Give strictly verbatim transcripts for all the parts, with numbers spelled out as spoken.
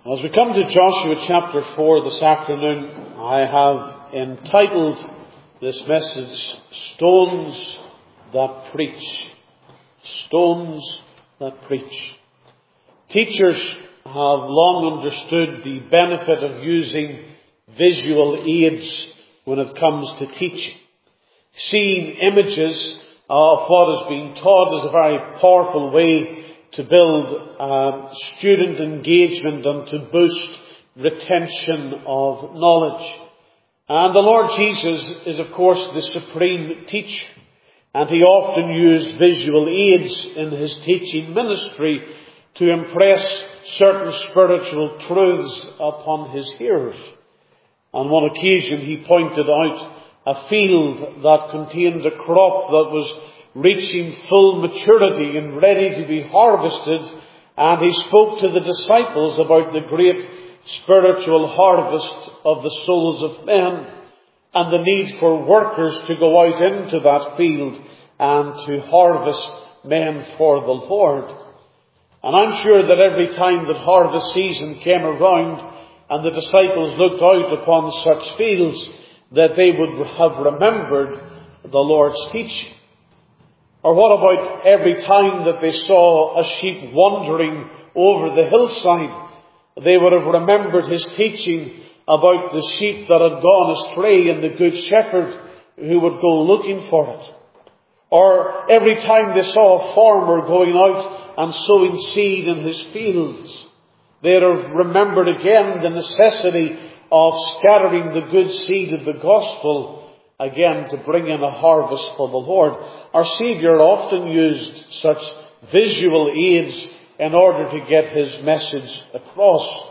As we come to Joshua chapter four this afternoon, I have entitled this message, Stones That Preach. Stones That Preach. Teachers have long understood the benefit of using visual aids when it comes to teaching. Seeing images of what is being taught is a very powerful way to build uh, student engagement and to boost retention of knowledge. And the Lord Jesus is, of course, the supreme teacher, and he often used visual aids in his teaching ministry to impress certain spiritual truths upon his hearers. On one occasion he pointed out a field that contained a crop that was reaching full maturity and ready to be harvested, and he spoke to the disciples about the great spiritual harvest of the souls of men and the need for workers to go out into that field and to harvest men for the Lord. And I'm sure that every time that harvest season came around and the disciples looked out upon such fields, that they would have remembered the Lord's teaching. Or what about every time that they saw a sheep wandering over the hillside, they would have remembered his teaching about the sheep that had gone astray and the good shepherd who would go looking for it. Or every time they saw a farmer going out and sowing seed in his fields, they would have remembered again the necessity of scattering the good seed of the gospel again to bring in a harvest for the Lord. Our Saviour often used such visual aids in order to get his message across.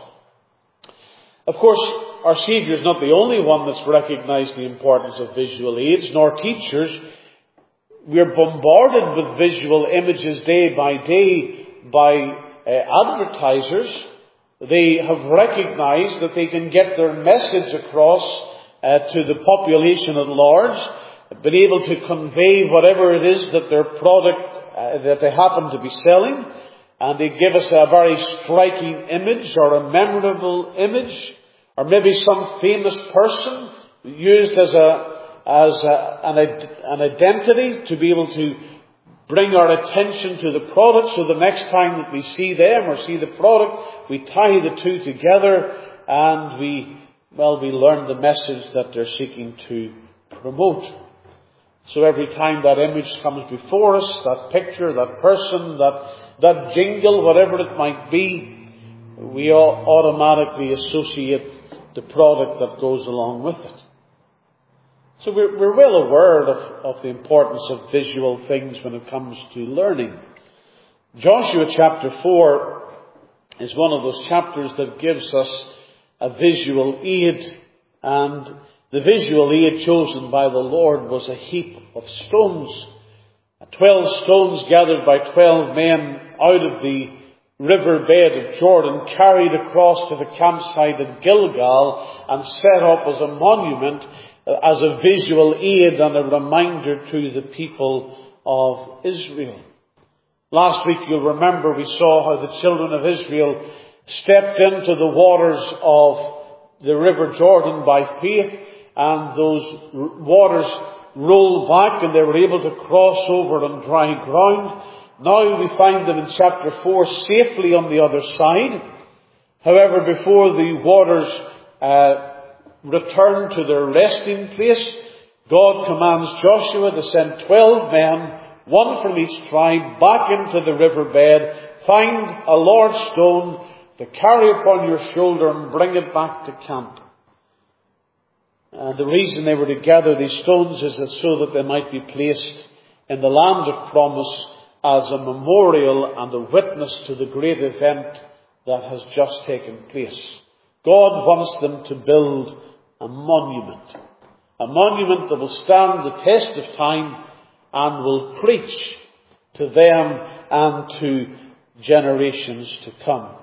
Of course, our Saviour is not the only one that's recognized the importance of visual aids, nor teachers. We're bombarded with visual images day by day by uh, advertisers. They have recognized that they can get their message across uh, to the population at large, been able to convey whatever it is that their product uh, that they happen to be selling, and they give us a very striking image or a memorable image, or maybe some famous person used as a as a, an, an identity to be able to bring our attention to the product, so the next time that we see them or see the product, we tie the two together and we, well, we learn the message that they're seeking to promote. So every time that image comes before us, that picture, that person, that, that jingle, whatever it might be, we all automatically associate the product that goes along with it. So we're, we're well aware of, of the importance of visual things when it comes to learning. Joshua chapter four is one of those chapters that gives us a visual aid, and the visual aid chosen by the Lord was a heap of stones. Twelve stones gathered by twelve men out of the river bed of Jordan, carried across to the campsite at Gilgal and set up as a monument, as a visual aid and a reminder to the people of Israel. Last week, you'll remember, we saw how the children of Israel stepped into the waters of the river Jordan by faith, and those waters rolled back and they were able to cross over on dry ground. Now we find them in chapter four safely on the other side. However, before the waters uh, return to their resting place, God commands Joshua to send twelve men, one from each tribe, back into the riverbed, find a large stone to carry upon your shoulder and bring it back to camp. And the reason they were to gather these stones is that so that they might be placed in the land of promise as a memorial and a witness to the great event that has just taken place. God wants them to build a monument. A monument that will stand the test of time and will preach to them and to generations to come.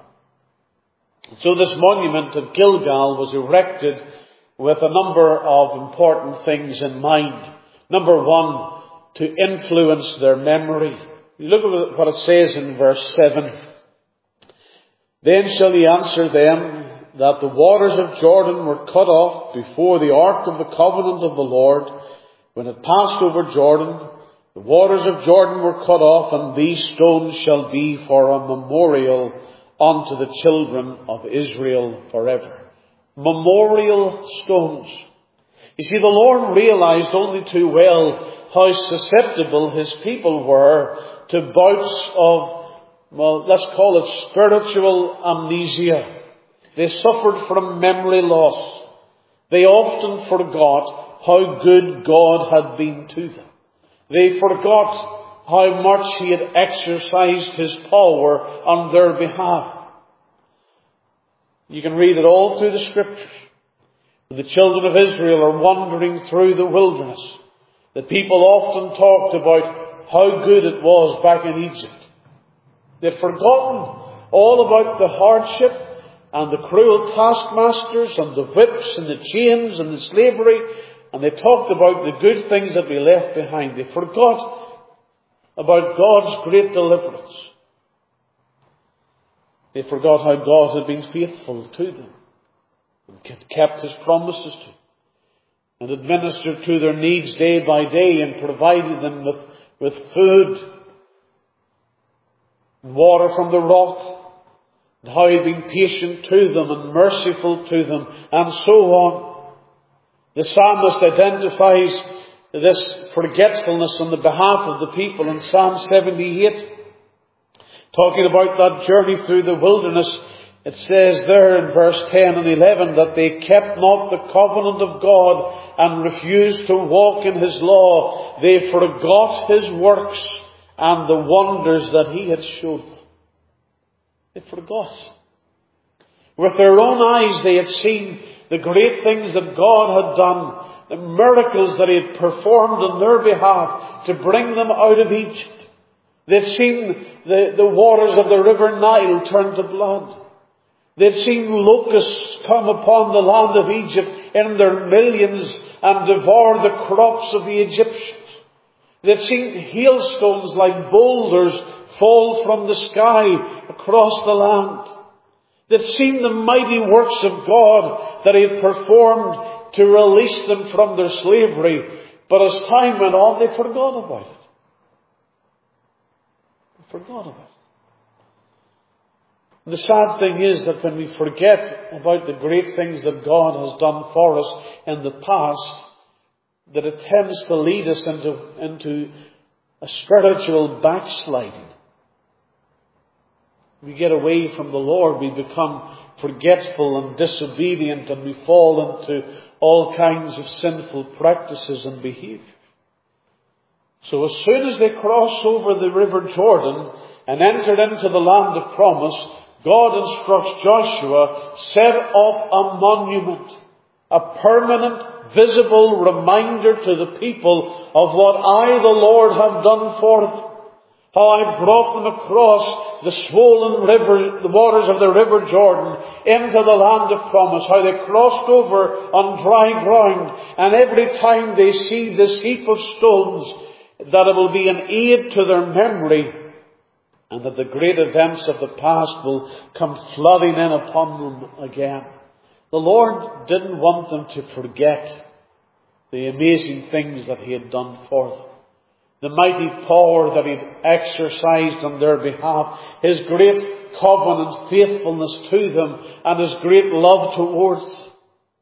So this monument at Gilgal was erected with a number of important things in mind. Number one, to influence their memory. You look at what it says in verse seven. Then shall ye answer them that the waters of Jordan were cut off before the ark of the covenant of the Lord, when it passed over Jordan. The waters of Jordan were cut off, and these stones shall be for a memorial unto the children of Israel forever. Memorial stones. You see, the Lord realized only too well how susceptible his people were to bouts of, well, let's call it spiritual amnesia. They suffered from memory loss. They often forgot how good God had been to them. They forgot how much he had exercised his power on their behalf. You can read it all through the Scriptures. The children of Israel are wandering through the wilderness. The people often talked about how good it was back in Egypt. They'd forgotten all about the hardship and the cruel taskmasters and the whips and the chains and the slavery, and they talked about the good things that we left behind. They forgot about God's great deliverance. They forgot how God had been faithful to them and kept his promises to them, and administered to their needs day by day and provided them with, with food and water from the rock, and how he had been patient to them and merciful to them, and so on. The psalmist identifies this forgetfulness on the behalf of the people in Psalm seventy-eight. Talking about that journey through the wilderness, it says there in verse ten and eleven that they kept not the covenant of God and refused to walk in his law. They forgot his works and the wonders that he had showed them. They forgot. With their own eyes they had seen the great things that God had done, the miracles that he had performed on their behalf to bring them out of Egypt. They'd seen the, the waters of the river Nile turn to blood. They'd seen locusts come upon the land of Egypt in their millions and devour the crops of the Egyptians. They'd seen hailstones like boulders fall from the sky across the land. They'd seen the mighty works of God that he had performed to release them from their slavery. But as time went on, they forgot about it. They forgot about it. The sad thing is that when we forget about the great things that God has done for us in the past, that it tends to lead us into, into a spiritual backsliding. We get away from the Lord, we become forgetful and disobedient, and we fall into all kinds of sinful practices and behavior. So as soon as they crossed over the river Jordan and entered into the land of promise, God instructs Joshua, set up a monument, a permanent, visible reminder to the people of what I, the Lord, have done for them. How I brought them across the swollen river, the waters of the river Jordan, into the land of promise. How they crossed over on dry ground. And every time they see this heap of stones, that it will be an aid to their memory, and that the great events of the past will come flooding in upon them again. The Lord didn't want them to forget the amazing things that he had done for them. The mighty power that he'd exercised on their behalf. His great covenant faithfulness to them. And his great love towards them.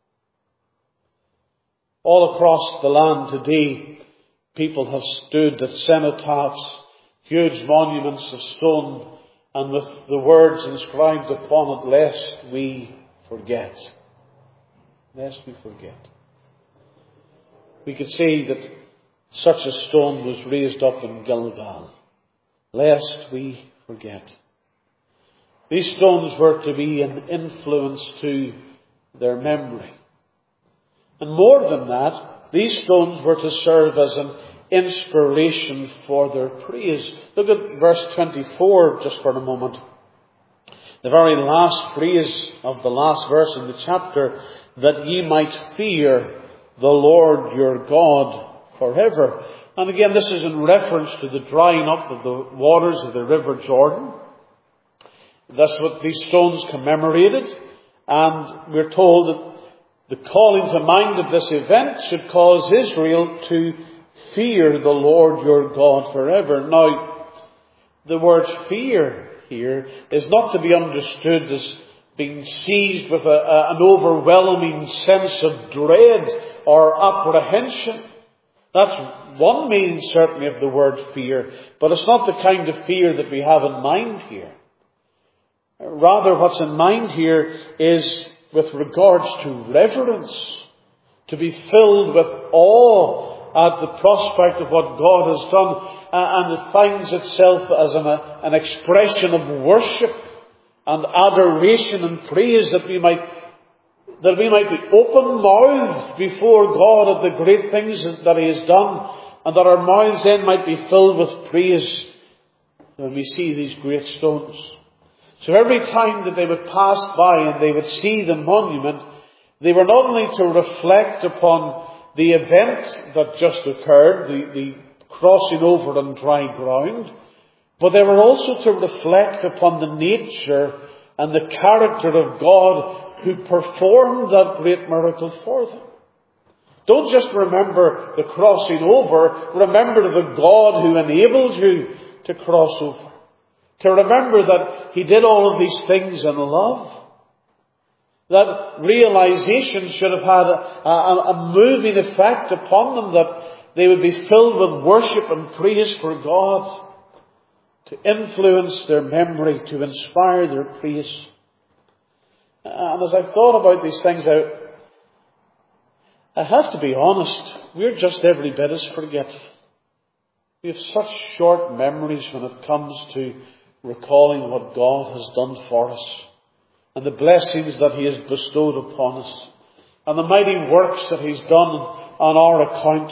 All across the land today, people have stood at cenotaphs, huge monuments of stone, and with the words inscribed upon it, lest we forget. Lest we forget. We could say that such a stone was raised up in Gilgal, lest we forget. These stones were to be an influence to their memory. And more than that, these stones were to serve as an inspiration for their praise. Look at verse twenty-four just for a moment. The very last phrase of the last verse in the chapter, that ye might fear the Lord your God forever. And again, this is in reference to the drying up of the waters of the river Jordan. That's what these stones commemorated. And we're told that the calling to mind of this event should cause Israel to fear the Lord your God forever. Now, the word fear here is not to be understood as being seized with a, a, an overwhelming sense of dread or apprehension. That's one meaning certainly of the word fear, but it's not the kind of fear that we have in mind here. Rather, what's in mind here is with regards to reverence, to be filled with awe at the prospect of what God has done, and it finds itself as an, an expression of worship and adoration and praise, that we might that we might be open-mouthed before God at the great things that He has done, and that our mouths then might be filled with praise when we see these great stones. So every time that they would pass by and they would see the monument, they were not only to reflect upon the event that just occurred, the, the crossing over on dry ground, but they were also to reflect upon the nature and the character of God who performed that great miracle for them. Don't just remember the crossing over, remember the God who enabled you to cross over. To remember that He did all of these things in love. That realization should have had a, a, a moving effect upon them, that they would be filled with worship and praise for God, to influence their memory, to inspire their praise. And as I've thought about these things, I, I have to be honest, we're just every bit as forgetful. We have such short memories when it comes to recalling what God has done for us, and the blessings that He has bestowed upon us, and the mighty works that He's done on our account.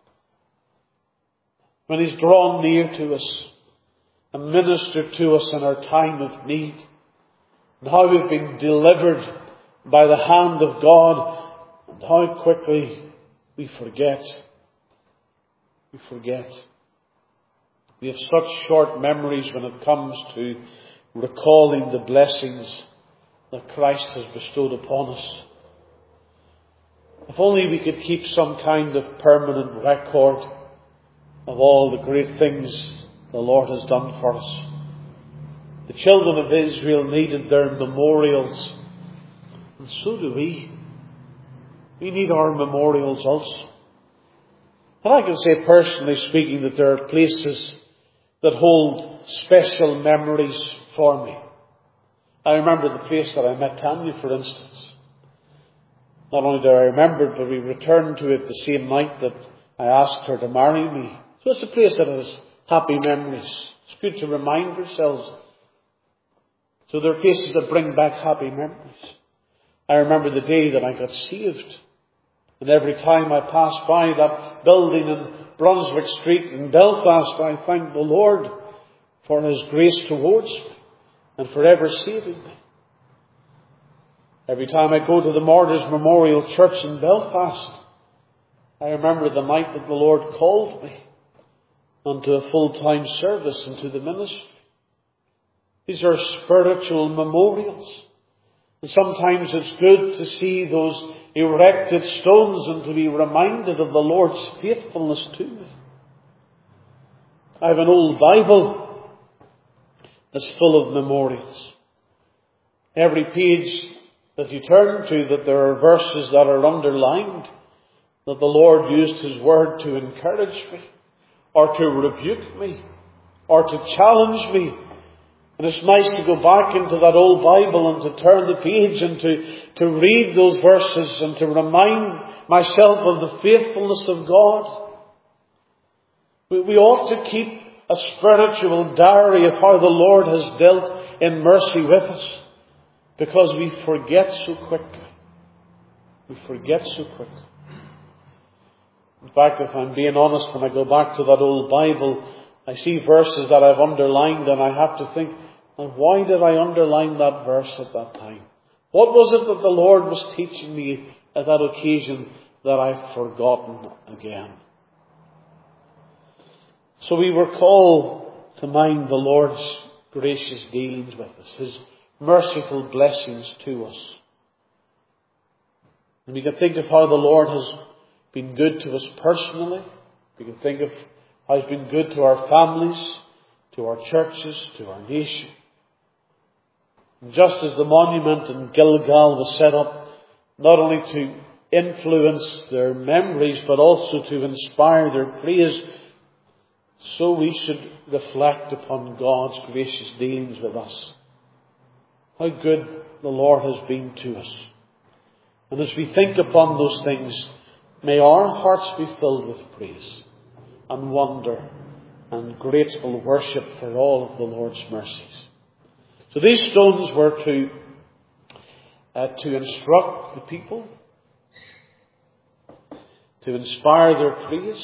When He's drawn near to us and ministered to us in our time of need, and how we've been delivered by the hand of God, and how quickly we forget. We forget. We have such short memories when it comes to recalling the blessings that Christ has bestowed upon us. If only we could keep some kind of permanent record of all the great things the Lord has done for us. The children of Israel needed their memorials, and so do we. We need our memorials also. And I can say personally speaking that there are places that hold special memories for me. I remember the place that I met Tanya, for instance. Not only do I remember it, but we returned to it the same night that I asked her to marry me. So it's a place that has happy memories. It's good to remind ourselves. So there are places that bring back happy memories. I remember the day that I got saved. And every time I pass by that building in Brunswick Street in Belfast, I thank the Lord for His grace towards me and for ever saving me. Every time I go to the Martyrs Memorial Church in Belfast, I remember the night that the Lord called me unto a full-time service into the ministry. These are spiritual memorials. And sometimes it's good to see those erected stones and to be reminded of the Lord's faithfulness to me. I have an old Bible that's full of memorials. Every page that you turn to, that there are verses that are underlined, that the Lord used His word to encourage me, or to rebuke me, or to challenge me. And it's nice to go back into that old Bible and to turn the page and to, to read those verses and to remind myself of the faithfulness of God. We, we ought to keep a spiritual diary of how the Lord has dealt in mercy with us, because we forget so quickly. We forget so quickly. In fact, if I'm being honest, when I go back to that old Bible, I see verses that I've underlined and I have to think, and why did I underline that verse at that time? What was it that the Lord was teaching me at that occasion that I've forgotten again? So we recall to mind the Lord's gracious dealings with us, His merciful blessings to us. And we can think of how the Lord has been good to us personally. We can think of how He's been good to our families, to our churches, to our nation. And just as the monument in Gilgal was set up not only to influence their memories but also to inspire their praise, so we should reflect upon God's gracious dealings with us. How good the Lord has been to us. And as we think upon those things, may our hearts be filled with praise and wonder and grateful worship for all of the Lord's mercies. So these stones were to, uh, to instruct the people, to inspire their praise,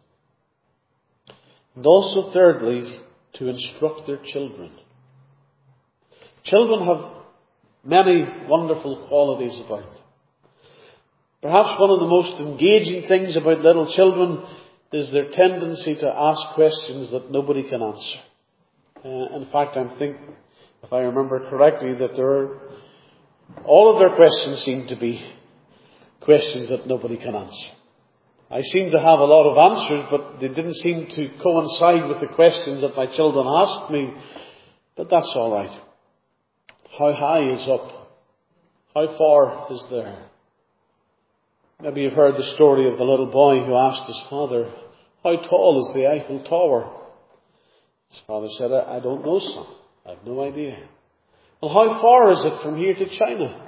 and also, thirdly, to instruct their children. Children have many wonderful qualities about them. Perhaps one of the most engaging things about little children is their tendency to ask questions that nobody can answer. Uh, in fact, I think, if I remember correctly, that there are, all of their questions seem to be questions that nobody can answer. I seem to have a lot of answers, but they didn't seem to coincide with the questions that my children asked me. But that's all right. How high is up? How far is there? Maybe you've heard the story of the little boy who asked his father, how tall is the Eiffel Tower? His father said, I, I don't know, son. I have no idea. Well, how far is it from here to China?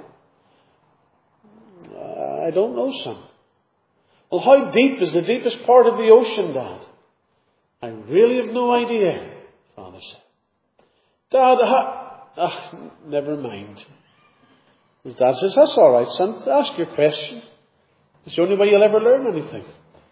Uh, I don't know, son. Well, how deep is the deepest part of the ocean, Dad? I really have no idea, Father said. Dad, ha- ah, never mind. His dad says, that's all right, son. Ask your question. It's the only way you'll ever learn anything.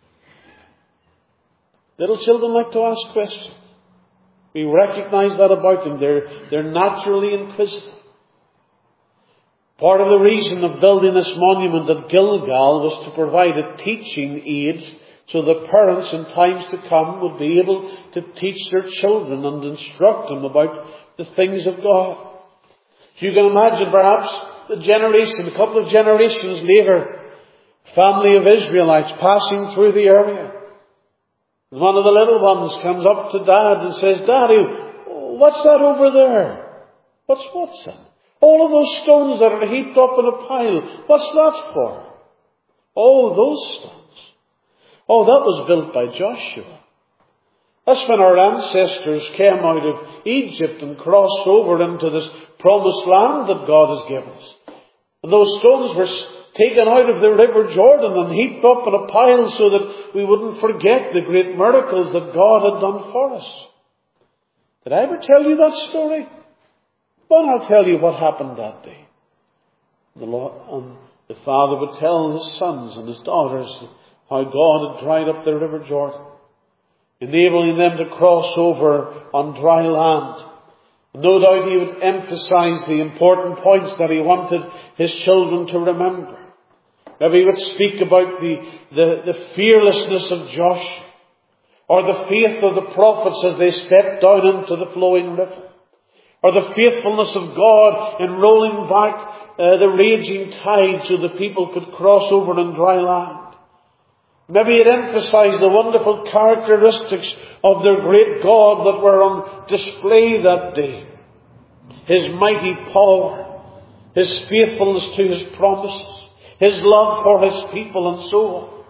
Little children like to ask questions. We recognize that about them. They're, they're naturally inquisitive. Part of the reason of building this monument at Gilgal was to provide a teaching aid so that parents in times to come would be able to teach their children and instruct them about the things of God. So you can imagine perhaps the generation, a couple of generations later, a family of Israelites passing through the area. And one of the little ones comes up to Dad and says, Daddy, what's that over there? What's what's that? All of those stones that are heaped up in a pile, what's that for? Oh, those stones. Oh, that was built by Joshua. That's when our ancestors came out of Egypt and crossed over into this promised land that God has given us. And those stones were taken out of the River Jordan and heaped up in a pile so that we wouldn't forget the great miracles that God had done for us. Did I ever tell you that story? Well, I'll tell you what happened that day. The Lord, um, the father would tell his sons and his daughters how God had dried up the River Jordan, enabling them to cross over on dry land. No doubt he would emphasize the important points that he wanted his children to remember. Maybe he would speak about the, the, the fearlessness of Joshua, or the faith of the prophets as they stepped down into the flowing river, or the faithfulness of God in rolling back uh, the raging tide so the people could cross over on dry land. Maybe it emphasized the wonderful characteristics of their great God that were on display that day. His mighty power, His faithfulness to His promises, His love for His people, and so on.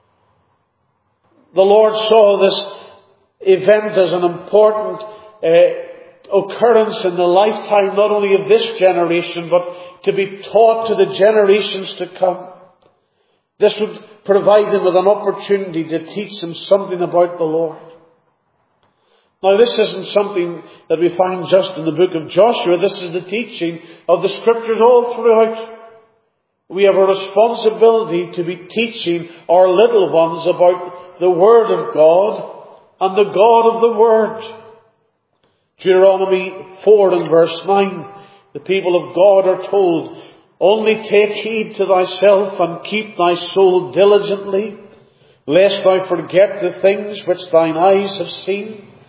The Lord saw this event as an important uh, occurrence in the lifetime not only of this generation, but to be taught to the generations to come. This would provide them with an opportunity to teach them something about the Lord. Now, this isn't something that we find just in the book of Joshua. This is the teaching of the Scriptures all throughout. We have a responsibility to be teaching our little ones about the Word of God and the God of the Word. Deuteronomy four and verse nine, the people of God are told, only take heed to thyself and keep thy soul diligently, lest thou forget the things which thine eyes have seen,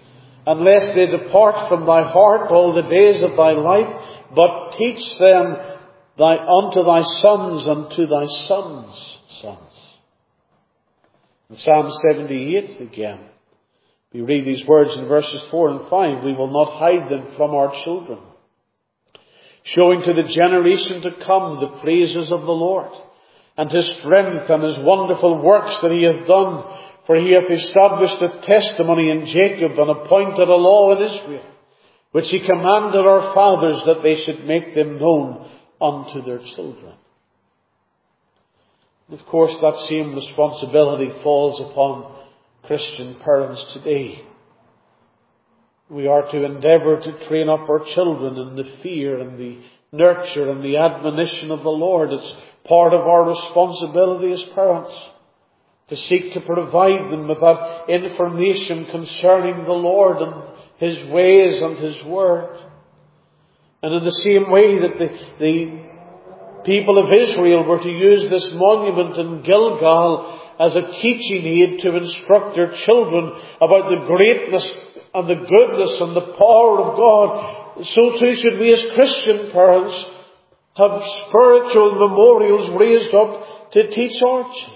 unless they depart from thy heart all the days of thy life, but teach them thy, unto thy sons and to thy sons' sons. In Psalm seventy-eight again, we read these words in verses four and five, we will not hide them from our children, showing to the generation to come the praises of the Lord, and his strength and his wonderful works that he hath done. For he hath established a testimony in Jacob, and appointed a law in Israel, which he commanded our fathers, that they should make them known unto their children. And of course, that same responsibility falls upon Christian parents today. We are to endeavour to train up our children in the fear and the nurture and the admonition of the Lord. It's part of our responsibility as parents to seek to provide them with that information concerning the Lord and his ways and his word. And in the same way that the, the people of Israel were to use this monument in Gilgal as a teaching aid to instruct their children about the greatness and the goodness and the power of God, so too should we as Christian parents have spiritual memorials raised up to teach our children.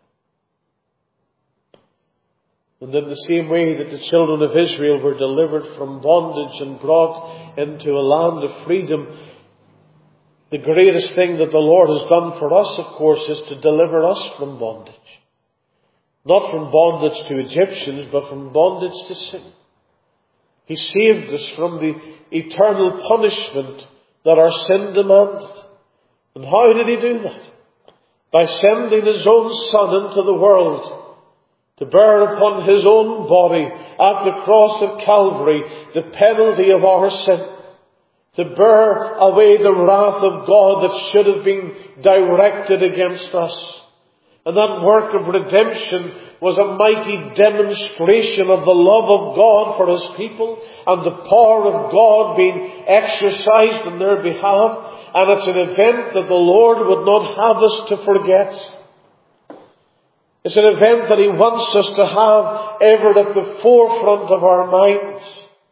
And in the same way that the children of Israel were delivered from bondage and brought into a land of freedom, the greatest thing that the Lord has done for us, of course, is to deliver us from bondage. Not from bondage to Egyptians, but from bondage to sin. He saved us from the eternal punishment that our sin demanded. And how did he do that? By sending his own Son into the world to bear upon his own body at the cross of Calvary the penalty of our sin, to bear away the wrath of God that should have been directed against us. And that work of redemption was a mighty demonstration of the love of God for his people and the power of God being exercised on their behalf. And it's an event that the Lord would not have us to forget. It's an event that he wants us to have ever at the forefront of our minds.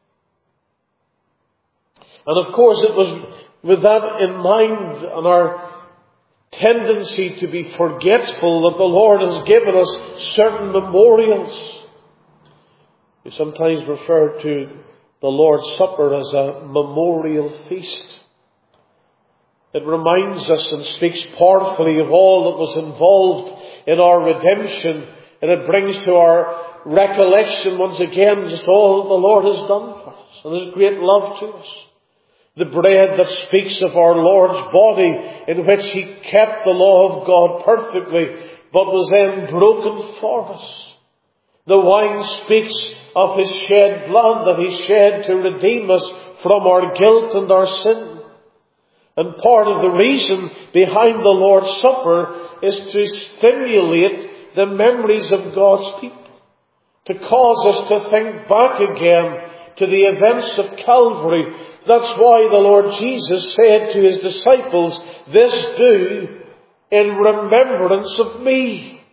And of course it was with that in mind and our tendency to be forgetful that the Lord has given us certain memorials. We sometimes refer to the Lord's Supper as a memorial feast. It reminds us and speaks powerfully of all that was involved in our redemption, and it brings to our recollection once again just all that the Lord has done for us and his great love to us. The bread that speaks of our Lord's body, in which he kept the law of God perfectly, but was then broken for us. The wine speaks of his shed blood that he shed to redeem us from our guilt and our sin. And part of the reason behind the Lord's Supper is to stimulate the memories of God's people, to cause us to think back again to the events of Calvary. That's why the Lord Jesus said to his disciples, "This do in remembrance of me."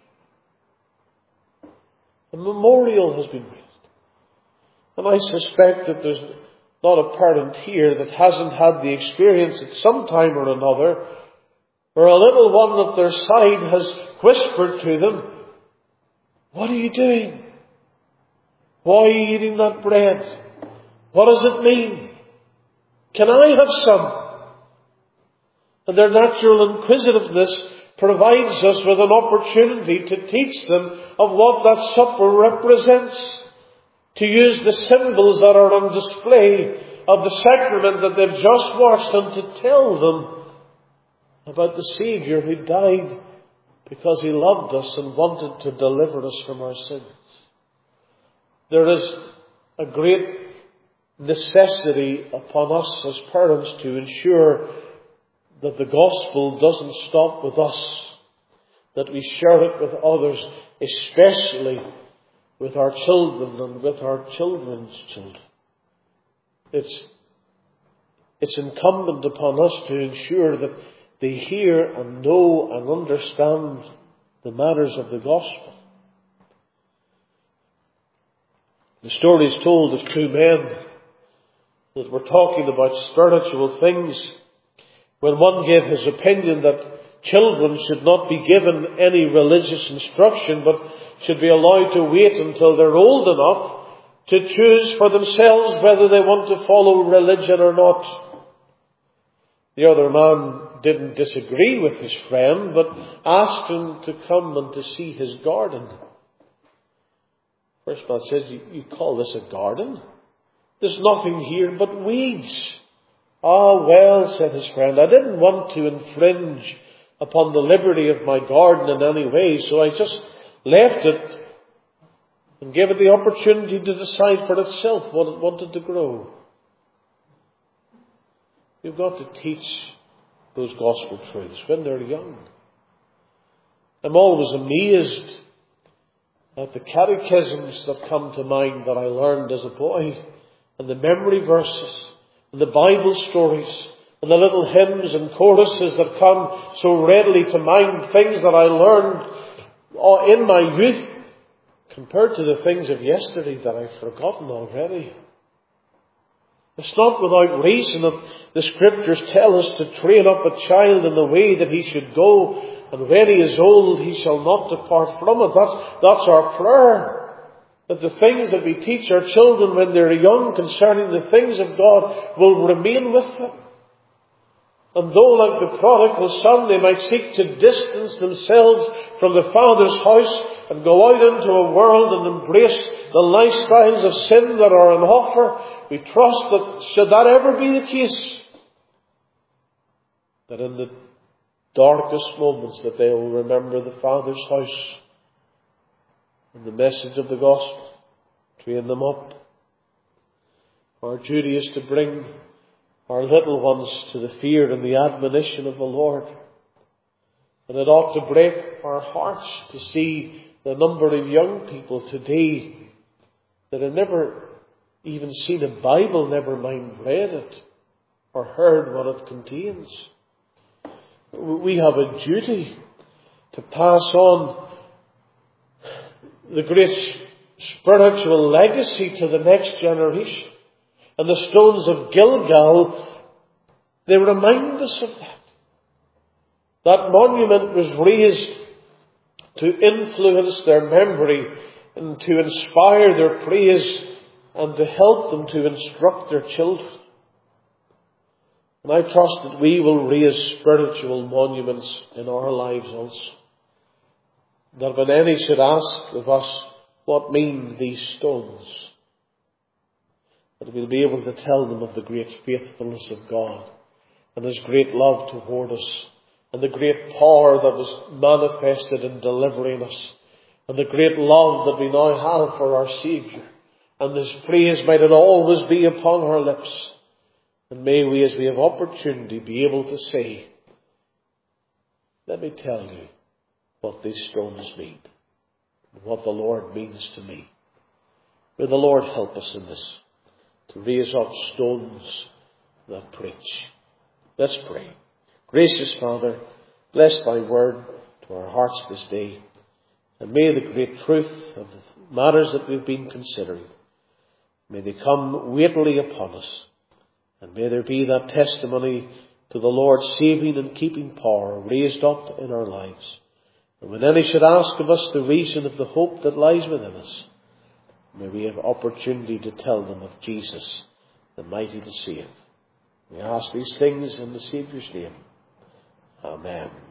A memorial has been raised. And I suspect that there's not a parent here that hasn't had the experience at some time or another, or a little one at their side has whispered to them, "What are you doing? Why are you eating that bread? What does it mean? Can I have some?" And their natural inquisitiveness provides us with an opportunity to teach them of what that supper represents, to use the symbols that are on display of the sacrament that they've just watched, and to tell them about the Saviour who died because he loved us and wanted to deliver us from our sins. There is a great necessity upon us as parents to ensure that the gospel doesn't stop with us, that we share it with others, especially with our children and with our children's children. It's, it's incumbent upon us to ensure that they hear and know and understand the matters of the gospel. The story is told of two men that were talking about spiritual things, when one gave his opinion that children should not be given any religious instruction, but should be allowed to wait until they're old enough to choose for themselves whether they want to follow religion or not. The other man didn't disagree with his friend, but asked him to come and to see his garden. First man says, you, you call this a garden? There's nothing here but weeds. Ah, well, said his friend, I didn't want to infringe upon the liberty of my garden in any way, so I just left it and gave it the opportunity to decide for itself what it wanted to grow. You've got to teach those gospel truths when they're young. I'm always amazed at the catechisms that come to mind that I learned as a boy, and the memory verses, and the Bible stories, and the little hymns and choruses that come so readily to mind, things that I learned in my youth, compared to the things of yesterday that I've forgotten already. It's not without reason that the Scriptures tell us to train up a child in the way that he should go, and when he is old he shall not depart from it. That's, that's our prayer. That the things that we teach our children when they're young concerning the things of God will remain with them. And though, like the prodigal son, they might seek to distance themselves from the Father's house and go out into a world and embrace the lifestyles of sin that are on offer, we trust that, should that ever be the case, that in the darkest moments that they will remember the Father's house and the message of the gospel, train them up. Our duty is to bring our little ones to the fear and the admonition of the Lord. And it ought to break our hearts to see the number of young people today that have never even seen a Bible, never mind read it or heard what it contains. We have a duty to pass on the great spiritual legacy to the next generation. And the stones of Gilgal, they remind us of that. That monument was raised to influence their memory and to inspire their praise and to help them to instruct their children. And I trust that we will raise spiritual monuments in our lives also. That when any should ask of us, what mean these stones? That we'll be able to tell them of the great faithfulness of God and His great love toward us and the great power that was manifested in delivering us and the great love that we now have for our Saviour. And His praise might it always be upon our lips. And may we, as we have opportunity, be able to say, let me tell you what these stones mean and what the Lord means to me. May the Lord help us in this, to raise up stones that preach. Let's pray. Gracious Father, bless Thy word to our hearts this day, and may the great truth of the matters that we've been considering, may they come weightily upon us, and may there be that testimony to the Lord's saving and keeping power raised up in our lives. And when any should ask of us the reason of the hope that lies within us, may we have opportunity to tell them of Jesus, the mighty to save. We ask these things in the Saviour's name. Amen.